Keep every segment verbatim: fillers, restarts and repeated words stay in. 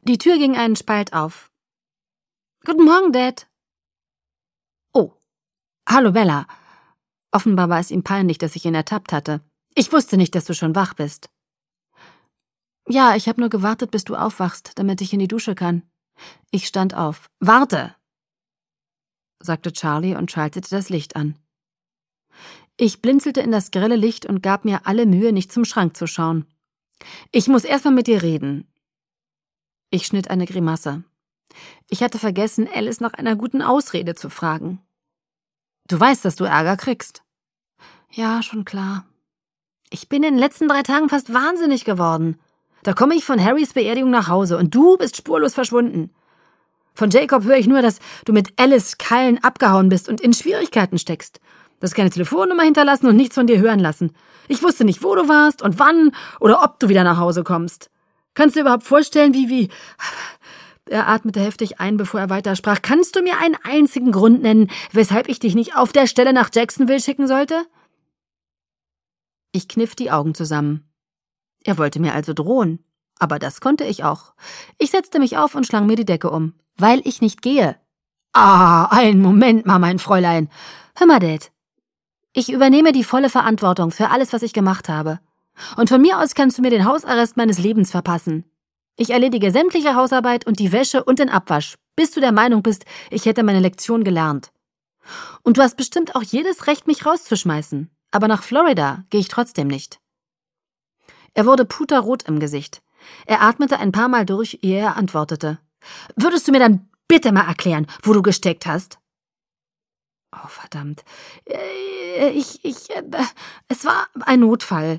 Die Tür ging einen Spalt auf. »Guten Morgen, Dad.« »Oh, hallo, Bella.« Offenbar war es ihm peinlich, dass ich ihn ertappt hatte. »Ich wusste nicht, dass du schon wach bist.« »Ja, ich habe nur gewartet, bis du aufwachst, damit ich in die Dusche kann.« Ich stand auf. »Warte«, sagte Charlie und schaltete das Licht an. Ich blinzelte in das grelle Licht und gab mir alle Mühe, nicht zum Schrank zu schauen. »Ich muss erst mal mit dir reden.« Ich schnitt eine Grimasse. Ich hatte vergessen, Alice nach einer guten Ausrede zu fragen. »Du weißt, dass du Ärger kriegst.« »Ja, schon klar. Ich bin in den letzten drei Tagen fast wahnsinnig geworden. Da komme ich von Harrys Beerdigung nach Hause und du bist spurlos verschwunden. Von Jacob höre ich nur, dass du mit Alice Cullen abgehauen bist und in Schwierigkeiten steckst. Du hast keine Telefonnummer hinterlassen und nichts von dir hören lassen. Ich wusste nicht, wo du warst und wann oder ob du wieder nach Hause kommst. Kannst du dir überhaupt vorstellen, wie, wie... Er atmete heftig ein, bevor er weitersprach. »Kannst du mir einen einzigen Grund nennen, weshalb ich dich nicht auf der Stelle nach Jacksonville schicken sollte?« Ich kniff die Augen zusammen. Er wollte mir also drohen. Aber das konnte ich auch. Ich setzte mich auf und schlang mir die Decke um. »Weil ich nicht gehe.« »Ah, einen Moment mal, mein Fräulein. Hör mal, Dad. Ich übernehme die volle Verantwortung für alles, was ich gemacht habe. Und von mir aus kannst du mir den Hausarrest meines Lebens verpassen. Ich erledige sämtliche Hausarbeit und die Wäsche und den Abwasch, bis du der Meinung bist, ich hätte meine Lektion gelernt. Und du hast bestimmt auch jedes Recht, mich rauszuschmeißen. Aber nach Florida gehe ich trotzdem nicht.« Er wurde puterrot im Gesicht. Er atmete ein paar Mal durch, ehe er antwortete. »Würdest du mir dann bitte mal erklären, wo du gesteckt hast?« »Oh, verdammt. Ich, ich, es war ein Notfall.«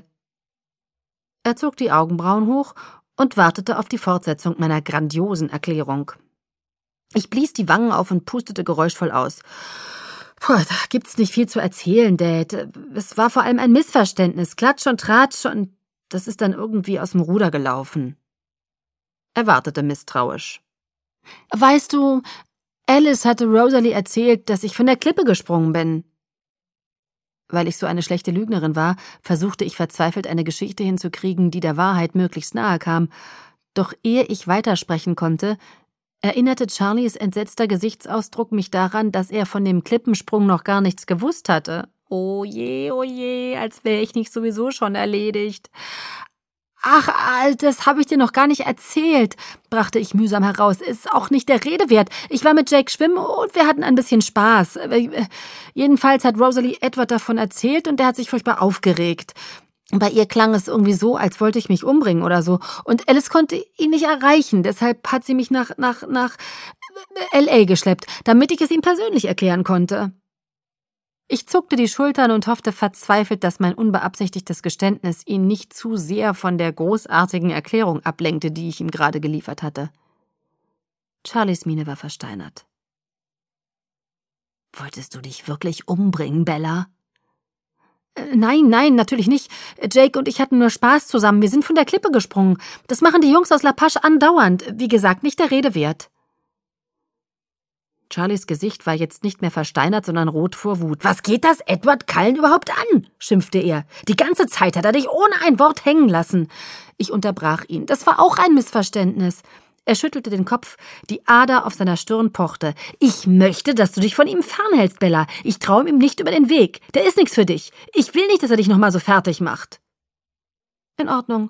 Er zog die Augenbrauen hoch und wartete auf die Fortsetzung meiner grandiosen Erklärung. Ich blies die Wangen auf und pustete geräuschvoll aus. Puh, da gibt's nicht viel zu erzählen, Dad. Es war vor allem ein Missverständnis. Klatsch und Tratsch und das ist dann irgendwie aus dem Ruder gelaufen. Er wartete misstrauisch. »Weißt du, Alice hatte Rosalie erzählt, dass ich von der Klippe gesprungen bin.« Weil ich so eine schlechte Lügnerin war, versuchte ich verzweifelt eine Geschichte hinzukriegen, die der Wahrheit möglichst nahe kam. Doch ehe ich weitersprechen konnte, erinnerte Charlies entsetzter Gesichtsausdruck mich daran, dass er von dem Klippensprung noch gar nichts gewusst hatte. Oh je, oh je, als wäre ich nicht sowieso schon erledigt. »Ach, das habe ich dir noch gar nicht erzählt«, brachte ich mühsam heraus. »Ist auch nicht der Rede wert. Ich war mit Jake schwimmen und wir hatten ein bisschen Spaß. Jedenfalls hat Rosalie Edward davon erzählt und der hat sich furchtbar aufgeregt. Bei ihr klang es irgendwie so, als wollte ich mich umbringen oder so. Und Alice konnte ihn nicht erreichen, deshalb hat sie mich nach, nach, nach L A geschleppt, damit ich es ihm persönlich erklären konnte.« Ich zuckte die Schultern und hoffte verzweifelt, dass mein unbeabsichtigtes Geständnis ihn nicht zu sehr von der großartigen Erklärung ablenkte, die ich ihm gerade geliefert hatte. Charlies Miene war versteinert. »Wolltest du dich wirklich umbringen, Bella?« Äh, nein, nein, natürlich nicht. Jake und ich hatten nur Spaß zusammen. Wir sind von der Klippe gesprungen. Das machen die Jungs aus La Pache andauernd. Wie gesagt, nicht der Rede wert.« Charlies Gesicht war jetzt nicht mehr versteinert, sondern rot vor Wut. »Was geht das Edward Cullen überhaupt an?« schimpfte er. »Die ganze Zeit hat er dich ohne ein Wort hängen lassen.« Ich unterbrach ihn. »Das war auch ein Missverständnis.« Er schüttelte den Kopf, die Ader auf seiner Stirn pochte. »Ich möchte, dass du dich von ihm fernhältst, Bella. Ich traue ihm nicht über den Weg. Der ist nichts für dich. Ich will nicht, dass er dich noch mal so fertig macht.« »In Ordnung«,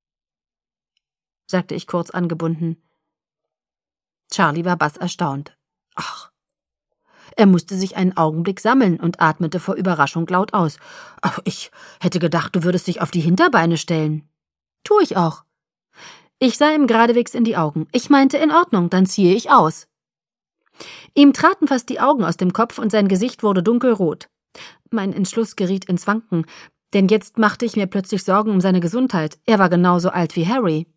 sagte ich kurz angebunden. Charlie war basserstaunt. »Ach.« Er musste sich einen Augenblick sammeln und atmete vor Überraschung laut aus. »Ach, ich hätte gedacht, du würdest dich auf die Hinterbeine stellen.« »Tu ich auch.« Ich sah ihm geradewegs in die Augen. Ich meinte, in Ordnung, dann ziehe ich aus. Ihm traten fast die Augen aus dem Kopf und sein Gesicht wurde dunkelrot. Mein Entschluss geriet ins Wanken, denn jetzt machte ich mir plötzlich Sorgen um seine Gesundheit. Er war genauso alt wie Harry.